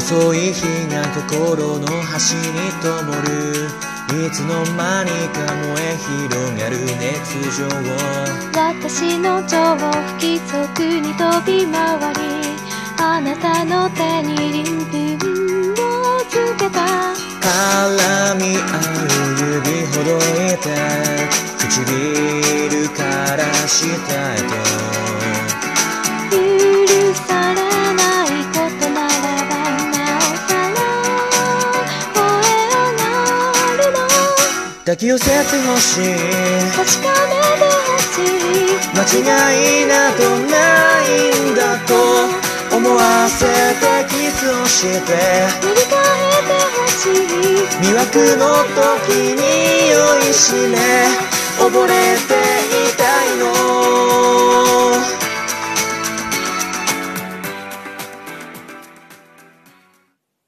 細い火が心の端に灯る。いつの間にか燃え広がる熱情。 私の情報不規則に飛び回り、あなたの手に鱗粉をつけた。 絡み合う指ほどいて、唇から下へと。 許されないことならばなおさら声を鳴るの。 抱き寄せてほしい、 確かめてほしい。 間違いなどないんだと思わせてキスをして、 塗り替えてほしい。 魅惑の時に酔いしれ溺れてい